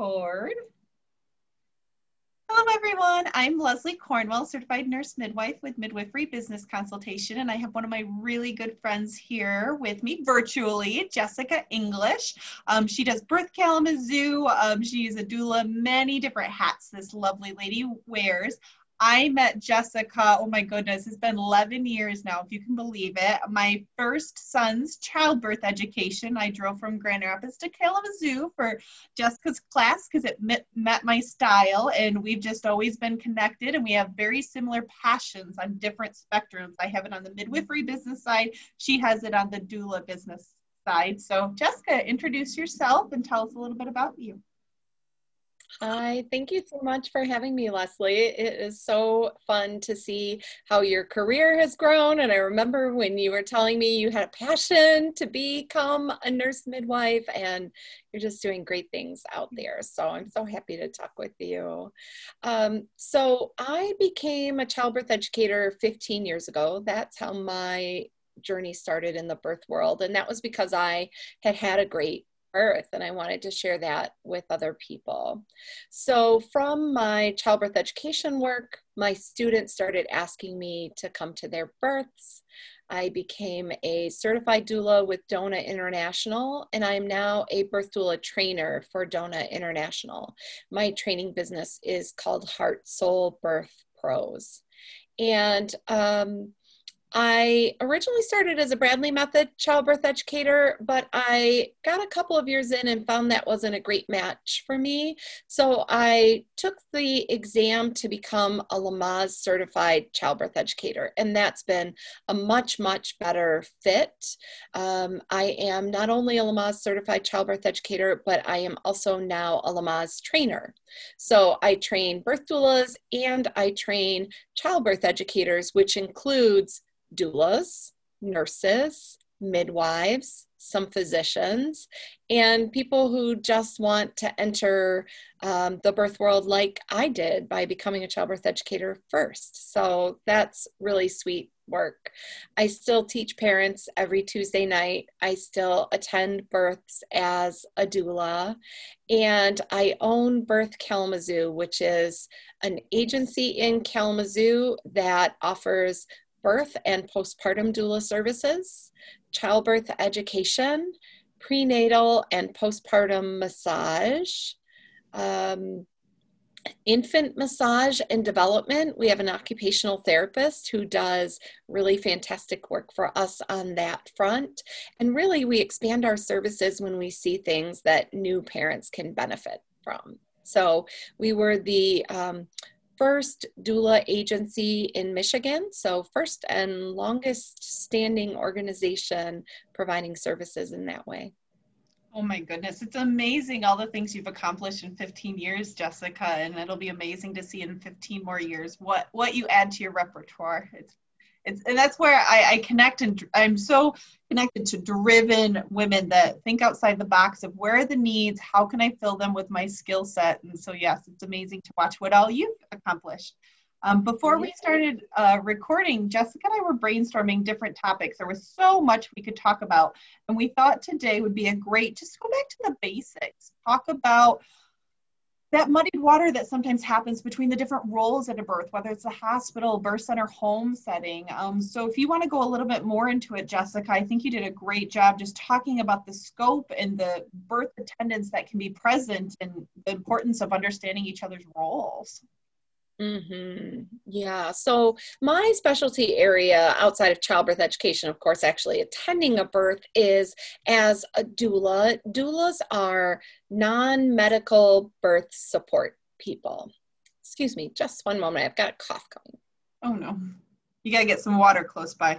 record. Hello, everyone. I'm Leslie Cornwell, certified nurse midwife with Midwifery Business Consultation, and I have one of my really good friends here with me virtually, Jessica English. She does Birth Kalamazoo. She is a doula, many different hats this lovely lady wears. I met Jessica, oh my goodness, it's been 11 years now, if you can believe it. My first son's childbirth education, I drove from Grand Rapids to Kalamazoo for Jessica's class because it met my style, and we've just always been connected, and we have very similar passions on different spectrums. I have it on the midwifery business side. She has it on the doula business side. So Jessica, introduce yourself and tell us a little bit about you. Hi, thank you so much for having me, Leslie. It is so fun to see how your career has grown. And I remember when you were telling me you had a passion to become a nurse midwife, and you're just doing great things out there. So I'm so happy to talk with you. So I became a childbirth educator 15 years ago. That's how my journey started in the birth world. And that was because I had had a great birth, and I wanted to share that with other people. So from my childbirth education work, my students started asking me to come to their births. I became a certified doula with DONA International, and I am now a birth doula trainer for DONA International. My training business is called Heart Soul Birth Pros. And I originally started as a Bradley Method childbirth educator, but I got a couple of years in and found that wasn't a great match for me. So I took the exam to become a Lamaze certified childbirth educator, and that's been a much, much better fit. I am not only a Lamaze certified childbirth educator, but I am also now a Lamaze trainer. So I train birth doulas and I train childbirth educators, which includes doulas, nurses, midwives, some physicians, and people who just want to enter the birth world like I did by becoming a childbirth educator first. So that's really sweet work. I still teach parents every Tuesday night. I still attend births as a doula, and I own Birth Kalamazoo, which is an agency in Kalamazoo that offers birth and postpartum doula services, childbirth education, prenatal and postpartum massage, infant massage and development. We have an occupational therapist who does really fantastic work for us on that front. And really, we expand our services when we see things that new parents can benefit from. So we were the first doula agency in Michigan, so first and longest standing organization providing services in that way. Oh my goodness, it's amazing all the things you've accomplished in 15 years, Jessica, and it'll be amazing to see in 15 more years what you add to your repertoire. And that's where I connect, and I'm so connected to driven women that think outside the box of where are the needs, how can I fill them with my skill set? And so, yes, it's amazing to watch what all you've accomplished. Before we started recording, Jessica and I were brainstorming different topics. There was so much we could talk about, and we thought today would be a great, just go back to the basics, talk about that muddied water that sometimes happens between the different roles at a birth, whether it's a hospital, birth center, home setting. So if you want to go a little bit more into it, Jessica, I think you did a great job just talking about the scope and the birth attendants that can be present and the importance of understanding each other's roles. Yeah, so my specialty area outside of childbirth education, of course, actually attending a birth, is as a doula. Doulas are non-medical birth support people. Excuse me, just one moment. I've got a cough coming. Oh no, you gotta get some water close by.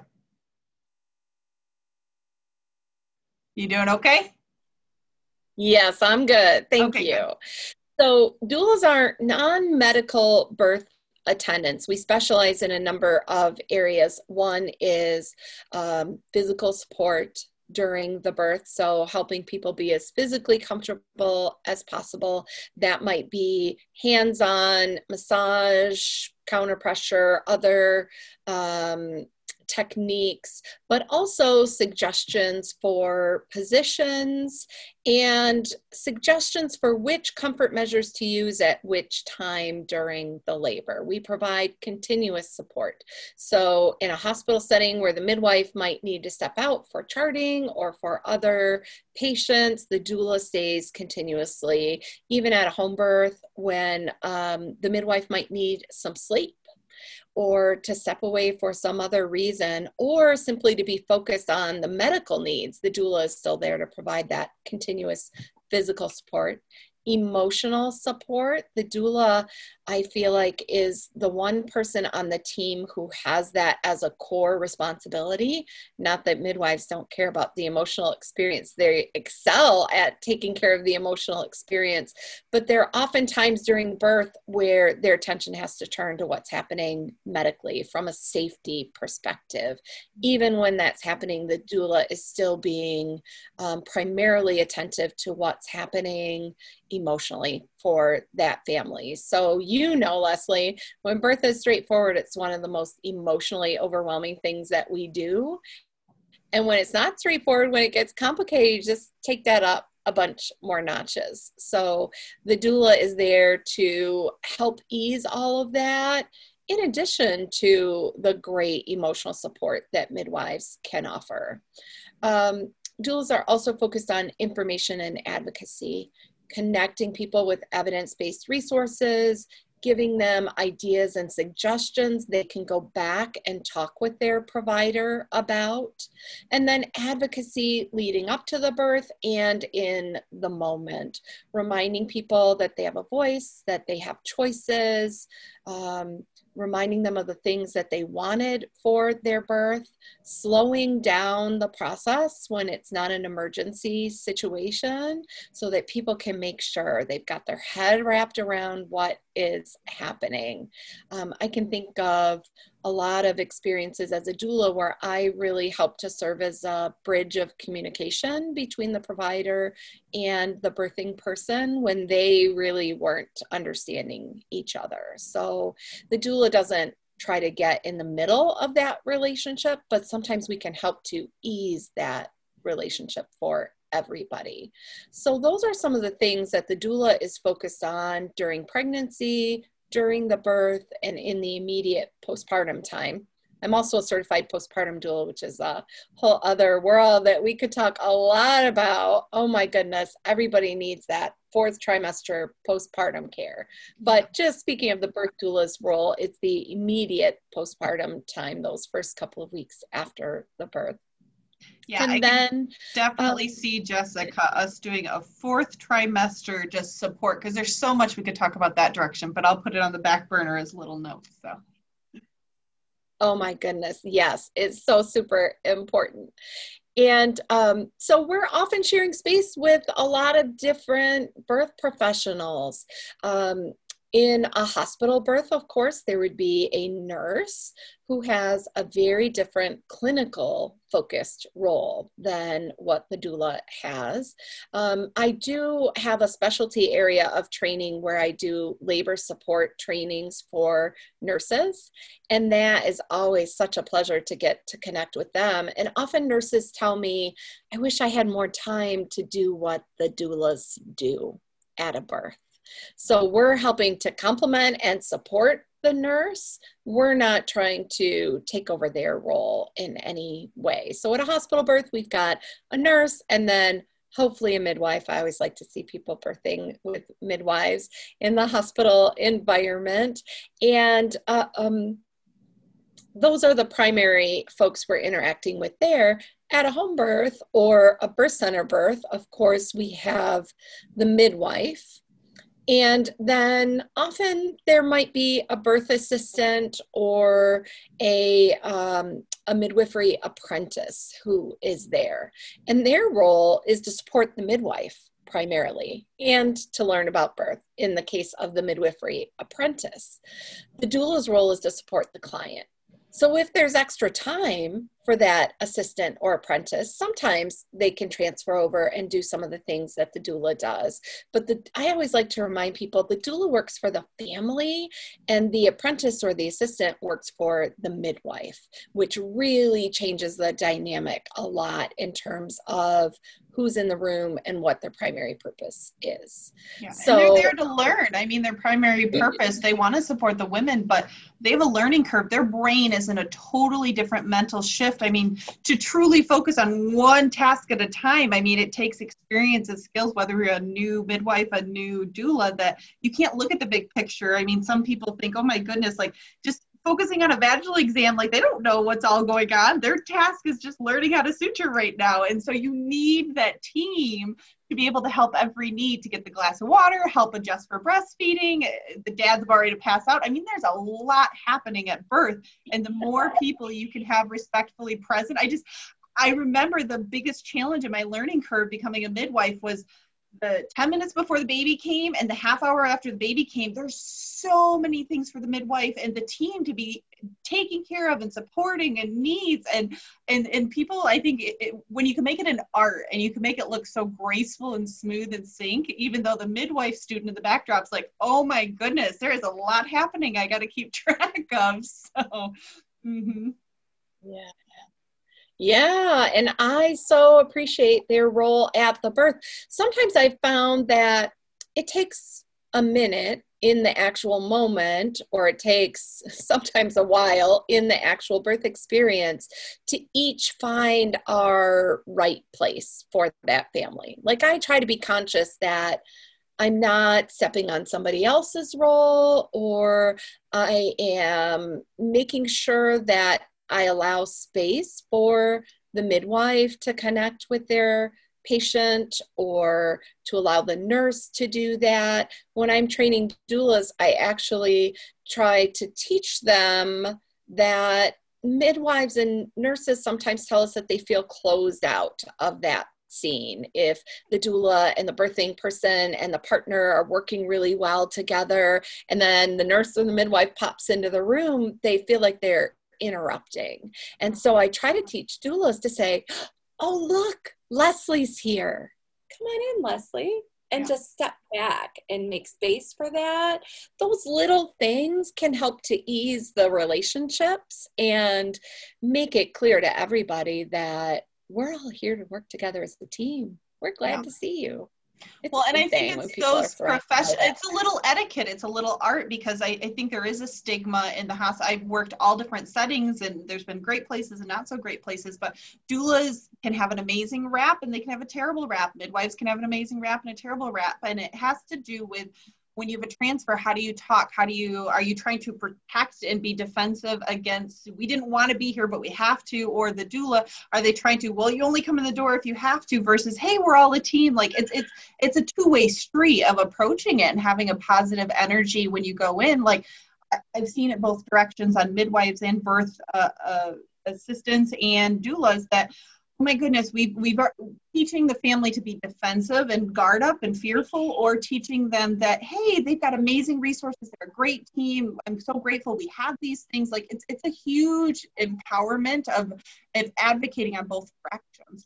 You doing okay? Yes, I'm good. Thank you. Good. So doulas are non-medical birth attendants. We specialize in a number of areas. One is physical support during the birth, so helping people be as physically comfortable as possible. That might be hands-on massage, counter pressure, other techniques, but also suggestions for positions and suggestions for which comfort measures to use at which time during the labor. We provide continuous support. So in a hospital setting where the midwife might need to step out for charting or for other patients, the doula stays continuously, even at a home birth when the midwife might need some sleep or to step away for some other reason, or simply to be focused on the medical needs. The doula is still there to provide that continuous physical support. Emotional support, the doula, I feel like, is the one person on the team who has that as a core responsibility. Not that midwives don't care about the emotional experience. They excel at taking care of the emotional experience, but there are often times during birth where their attention has to turn to what's happening medically from a safety perspective. Even when that's happening, the doula is still being primarily attentive to what's happening emotionally for that family. So, Leslie, when birth is straightforward, it's one of the most emotionally overwhelming things that we do. And when it's not straightforward, when it gets complicated, you just take that up a bunch more notches. So the doula is there to help ease all of that, in addition to the great emotional support that midwives can offer. Doulas are also focused on information and advocacy, connecting people with evidence-based resources, giving them ideas and suggestions they can go back and talk with their provider about, and then advocacy leading up to the birth and in the moment, reminding people that they have a voice, that they have choices, reminding them of the things that they wanted for their birth, slowing down the process when it's not an emergency situation so that people can make sure they've got their head wrapped around what is happening. I can think of a lot of experiences as a doula where I really help to serve as a bridge of communication between the provider and the birthing person when they really weren't understanding each other. So the doula doesn't try to get in the middle of that relationship, but sometimes we can help to ease that relationship for everybody. So those are some of the things that the doula is focused on during pregnancy, during the birth, and in the immediate postpartum time. I'm also a certified postpartum doula, which is a whole other world that we could talk a lot about. Oh my goodness, everybody needs that fourth trimester postpartum care. But just speaking of the birth doula's role, it's the immediate postpartum time, those first couple of weeks after the birth. Yeah, and I can definitely see, Jessica, us doing a fourth trimester just support, because there's so much we could talk about that direction, but I'll put it on the back burner as little notes. So. Oh my goodness, yes, it's so super important. And so we're often sharing space with a lot of different birth professionals. In a hospital birth, of course, there would be a nurse who has a very different clinical focused role than what the doula has. I do have a specialty area of training where I do labor support trainings for nurses, and that is always such a pleasure to get to connect with them. And often nurses tell me, I wish I had more time to do what the doulas do at a birth. So we're helping to complement and support the nurse. We're not trying to take over their role in any way. So at a hospital birth, we've got a nurse and then hopefully a midwife. I always like to see people birthing with midwives in the hospital environment. And those are the primary folks we're interacting with there. At a home birth or a birth center birth, of course, we have the midwife. And then often there might be a birth assistant or a midwifery apprentice who is there. And their role is to support the midwife primarily and to learn about birth in the case of the midwifery apprentice. The doula's role is to support the client. So if there's extra time for that assistant or apprentice. Sometimes they can transfer over and do some of the things that the doula does. But I always like to remind people the doula works for the family and the apprentice or the assistant works for the midwife, which really changes the dynamic a lot in terms of who's in the room and what their primary purpose is. Yeah, so, and they're there to learn. I mean, their primary purpose, they want to support the women, but they have a learning curve. Their brain is in a totally different mental shift. I mean, to truly focus on one task at a time, I mean, it takes experience and skills, whether you're a new midwife, a new doula, that you can't look at the big picture. I mean, some people think, oh my goodness, like just focusing on a vaginal exam, like they don't know what's all going on. Their task is just learning how to suture right now. And so you need that team to be able to help every need, to get the glass of water, help adjust for breastfeeding. The dads have already passed out. I mean, there's a lot happening at birth. And the more people you can have respectfully present, I remember the biggest challenge in my learning curve becoming a midwife was the 10 minutes before the baby came and the half hour after the baby came. There's so many things for the midwife and the team to be taking care of and supporting and needs and people. I think when you can make it an art and you can make it look so graceful and smooth and sync, even though the midwife student in the backdrop's like, oh my goodness, there is a lot happening I got to keep track of. So yeah. Yeah, and I so appreciate their role at the birth. Sometimes I've found that it takes a minute in the actual moment, or it takes sometimes a while in the actual birth experience to each find our right place for that family. Like I try to be conscious that I'm not stepping on somebody else's role, or I am making sure that I allow space for the midwife to connect with their patient or to allow the nurse to do that. When I'm training doulas, I actually try to teach them that midwives and nurses sometimes tell us that they feel closed out of that scene. If the doula and the birthing person and the partner are working really well together, and then the nurse or the midwife pops into the room, they feel like they're interrupting. And so I try to teach doulas to say, oh, look, Leslie's here. Come on in, Leslie. And just step back and make space for that. Those little things can help to ease the relationships and make it clear to everybody that we're all here to work together as a team. We're glad to see you. Well, and I think it's those professional, it's a little etiquette, it's a little art, because I think there is a stigma in the house. I've worked all different settings and there's been great places and not so great places, but doulas can have an amazing rap and they can have a terrible rap. Midwives can have an amazing rap and a terrible rap. And it has to do with when you have a transfer, how do you talk? Are you trying to protect and be defensive against, we didn't want to be here, but we have to? Or the doula, are they trying to, well, you only come in the door if you have to, versus, hey, we're all a team. Like it's a two-way street of approaching it and having a positive energy when you go in. Like I've seen it both directions on midwives and birth assistants and doulas that, oh my goodness, we've teaching the family to be defensive and guard up and fearful, or teaching them that, hey, they've got amazing resources, they're a great team, I'm so grateful we have these things. Like it's a huge empowerment of advocating on both directions.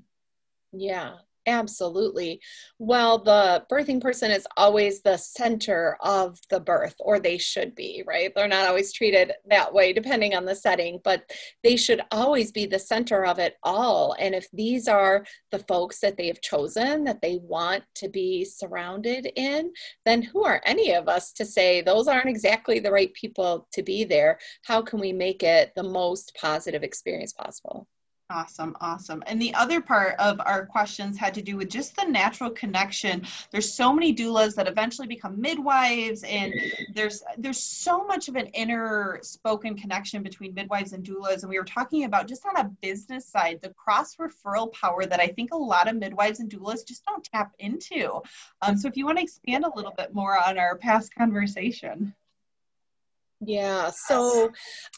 Yeah, absolutely. Well, the birthing person is always the center of the birth, or they should be, right? They're not always treated that way depending on the setting, but they should always be the center of it all. And if these are the folks that they have chosen, that they want to be surrounded in, then who are any of us to say those aren't exactly the right people to be there? How can we make it the most positive experience possible? Awesome. And the other part of our questions had to do with just the natural connection. There's so many doulas that eventually become midwives, and there's so much of an inner spoken connection between midwives and doulas. And we were talking about, just on a business side, the cross referral power that I think a lot of midwives and doulas just don't tap into. So if you want to expand a little bit more on our past conversation. Yeah, so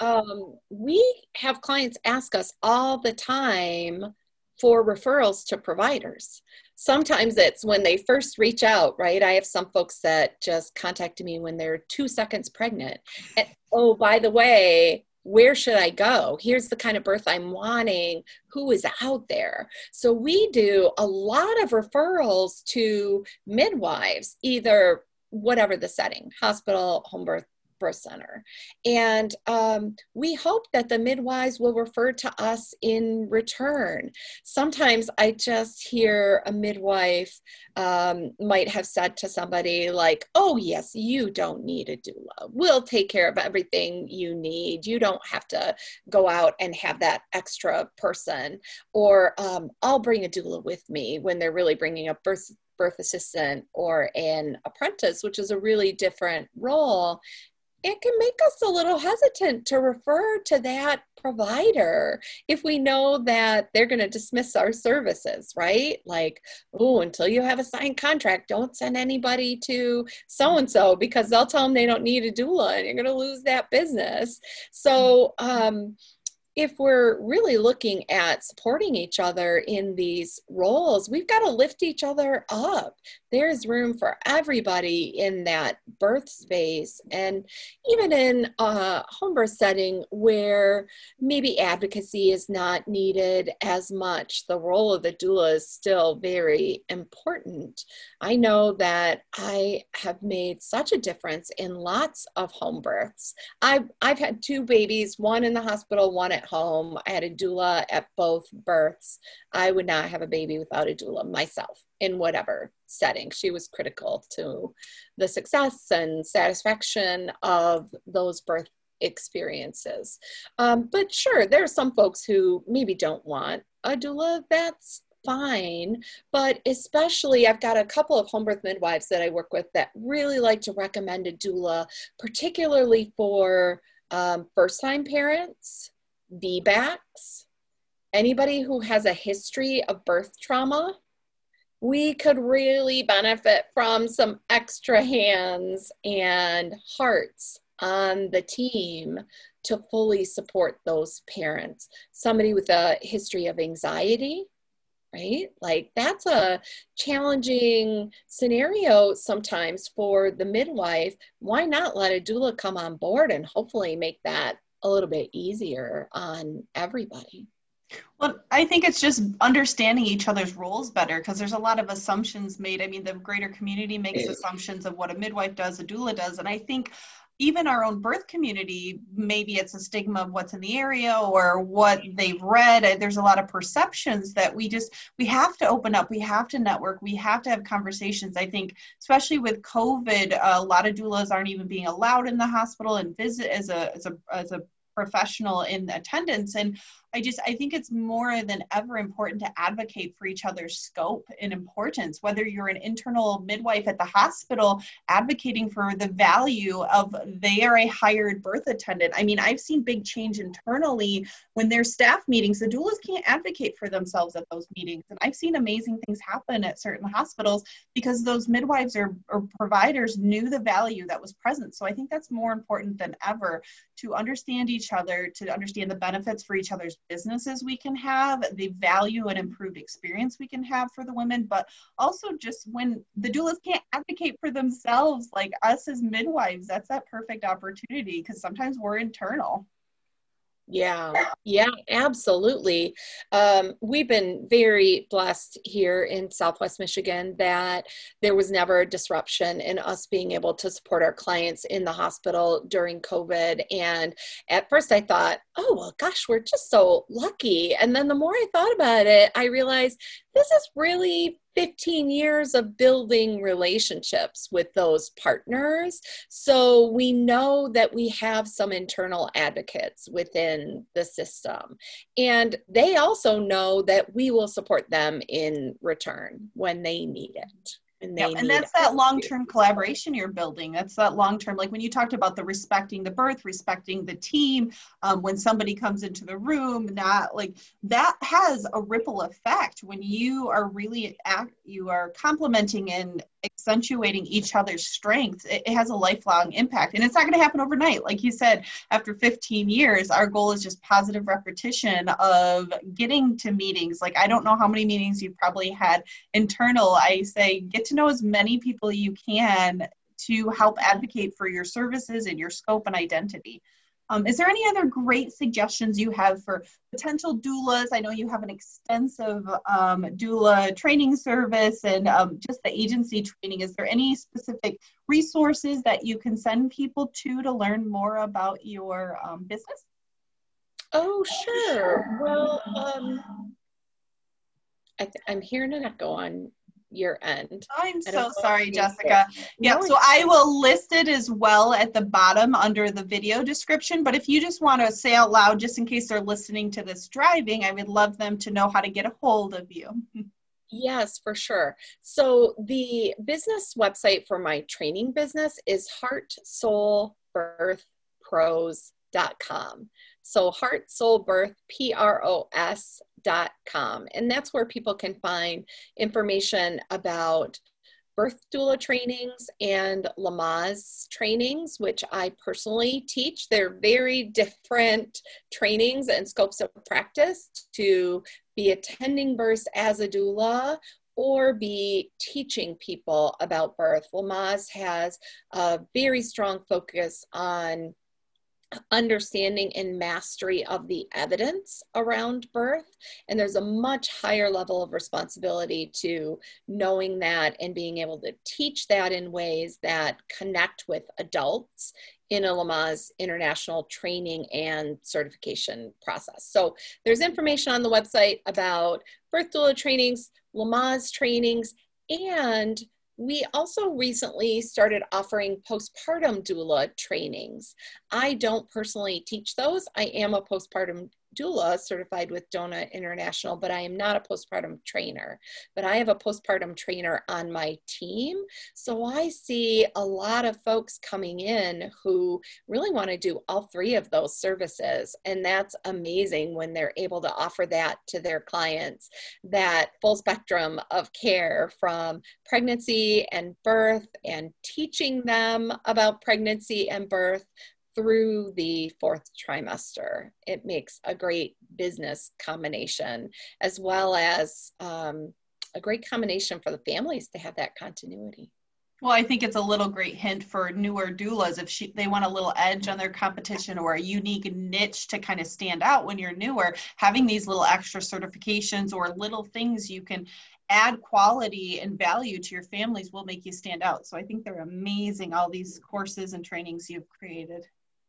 we have clients ask us all the time for referrals to providers. Sometimes it's when they first reach out, right? I have some folks that just contacted me when they're 2 seconds pregnant. And, oh, by the way, where should I go? Here's the kind of birth I'm wanting. Who is out there? So we do a lot of referrals to midwives, either whatever the setting, hospital, home birth center. And we hope that the midwives will refer to us in return. Sometimes I just hear a midwife might have said to somebody like, oh yes, you don't need a doula. We'll take care of everything you need. You don't have to go out and have that extra person. Or I'll bring a doula with me, when they're really bringing a birth assistant or an apprentice, which is a really different role. It can make us a little hesitant to refer to that provider if we know that they're going to dismiss our services, right? Like, oh, until you have a signed contract, don't send anybody to so-and-so, because they'll tell them they don't need a doula and you're going to lose that business. So, if we're really looking at supporting each other in these roles, we've got to lift each other up. There's room for everybody in that birth space. And even in a home birth setting where maybe advocacy is not needed as much, the role of the doula is still very important. I know that I have made such a difference in lots of home births. I've had 2 babies, one in the hospital, one at home. I had a doula at both births. I would not have a baby without a doula myself, in whatever setting. She was critical to the success and satisfaction of those birth experiences. But sure, there are some folks who maybe don't want a doula. That's fine. But especially, I've got a couple of home birth midwives that I work with that really like to recommend a doula, particularly for first-time parents, VBACs, anybody who has a history of birth trauma. We could really benefit from some extra hands and hearts on the team to fully support those parents. Somebody with a history of anxiety, right? Like, that's a challenging scenario sometimes for the midwife. Why not let a doula come on board and hopefully make that a little bit easier on everybody? Well, I think it's just understanding each other's roles better, because there's a lot of assumptions made. I mean, the greater community makes assumptions of what a midwife does, a doula does. And I think even our own birth community, maybe it's a stigma of what's in the area or what they've read. There's a lot of perceptions that we have to open up. We have to network. We have to have conversations. I think, especially with COVID, a lot of doulas aren't even being allowed in the hospital and visit as a professional in attendance. And I think it's more than ever important to advocate for each other's scope and importance, whether you're an internal midwife at the hospital advocating for the value of they are a hired birth attendant. I mean, I've seen big change internally when there's staff meetings. The doulas can't advocate for themselves at those meetings. And I've seen amazing things happen at certain hospitals because those midwives or providers knew the value that was present. So I think that's more important than ever, to understand each other, to understand the benefits for each other's businesses we can have, the value and improved experience we can have for the women, but also just when the doulas can't advocate for themselves, like us as midwives, that's that perfect opportunity, because sometimes we're internal. Yeah, absolutely. We've been very blessed here in Southwest Michigan that there was never a disruption in us being able to support our clients in the hospital during COVID. And at first I thought, oh, well, gosh, we're just so lucky. And then the more I thought about it, I realized this is really 15 years of building relationships with those partners. So we know that we have some internal advocates within the system. And they also know that we will support them in return when they need it. And that's that long-term collaboration you're building. That's that long-term, like when you talked about the respecting the birth, respecting the team, when somebody comes into the room, not like that has a ripple effect when you are really you are complementing and accentuating each other's strengths. It has a lifelong impact, and it's not going to happen overnight. Like you said, after 15 years, our goal is just positive repetition of getting to meetings. Like, I don't know how many meetings you've probably had internal. I say, get to know as many people you can to help advocate for your services and your scope and identity. Is there any other great suggestions you have for potential doulas? I know you have an extensive doula training service and just the agency training. Is there any specific resources that you can send people to learn more about your business? Oh, sure. Well, I'm hearing an echo on your end. I'm so sorry, Jessica. Yeah, so I will list it as well at the bottom under the video description. But if you just want to say out loud, just in case they're listening to this driving, I would love them to know how to get a hold of you. Yes, for sure. So the business website for my training business is heartsoulbirthpros.com. So heartsoulbirthpros.com. And that's where people can find information about birth doula trainings and Lamaze trainings, which I personally teach. They're very different trainings and scopes of practice to be attending births as a doula or be teaching people about birth. Lamaze has a very strong focus on understanding and mastery of the evidence around birth. And there's a much higher level of responsibility to knowing that and being able to teach that in ways that connect with adults in a Lamaze international training and certification process. So there's information on the website about birth doula trainings, Lamaze trainings, and we also recently started offering postpartum doula trainings. I don't personally teach those. I am a postpartum doula certified with DONA International, but I am not a postpartum trainer. But I have a postpartum trainer on my team. So I see a lot of folks coming in who really want to do all three of those services. And that's amazing when they're able to offer that to their clients, that full spectrum of care from pregnancy and birth and teaching them about pregnancy and birth through the fourth trimester. It makes a great business combination, as well as a great combination for the families to have that continuity. Well, I think it's a little great hint for newer doulas if they want a little edge on their competition or a unique niche to kind of stand out when you're newer. Having these little extra certifications or little things you can add quality and value to your families will make you stand out. So I think they're amazing, all these courses and trainings you've created.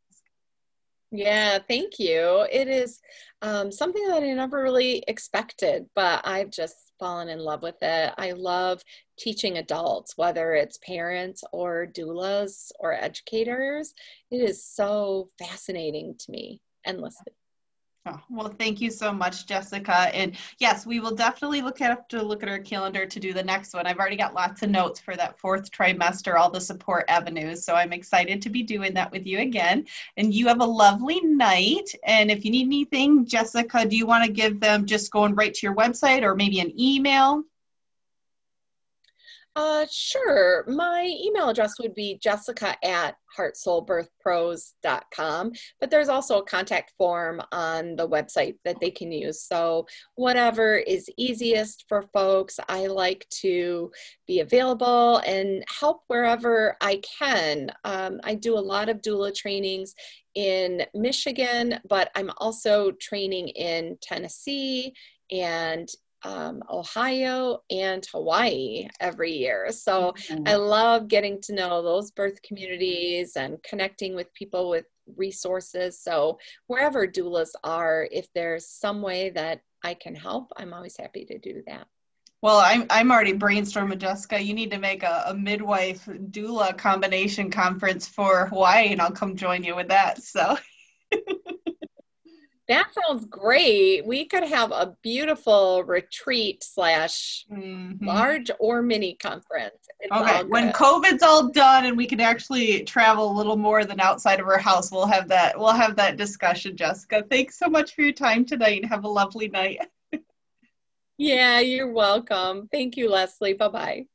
Yeah, thank you. It is something that I never really expected, but I've just fallen in love with it. I love teaching adults, whether it's parents or doulas or educators. It is so fascinating to me, endlessly. Oh, well, thank you so much, Jessica. And yes, we will definitely have to look at our calendar to do the next one. I've already got lots of notes for that fourth trimester, all the support avenues. So I'm excited to be doing that with you again. And you have a lovely night. And if you need anything, Jessica, do you want to give them just going right to your website or maybe an email? Sure. My email address would be jessica@heartsoulbirthpros.com, but there's also a contact form on the website that they can use. So whatever is easiest for folks, I like to be available and help wherever I can. I do a lot of doula trainings in Michigan, but I'm also training in Tennessee and Ohio and Hawaii every year. So I love getting to know those birth communities and connecting with people with resources. So wherever doulas are, if there's some way that I can help, I'm always happy to do that. Well, I'm already brainstorming, Jessica. You need to make a midwife doula combination conference for Hawaii, and I'll come join you with that. So. That sounds great. We could have a beautiful retreat / large or mini conference. Okay, when COVID's all done and we can actually travel a little more than outside of our house, we'll have that discussion, Jessica. Thanks so much for your time tonight and have a lovely night. Yeah, you're welcome. Thank you, Leslie. Bye-bye.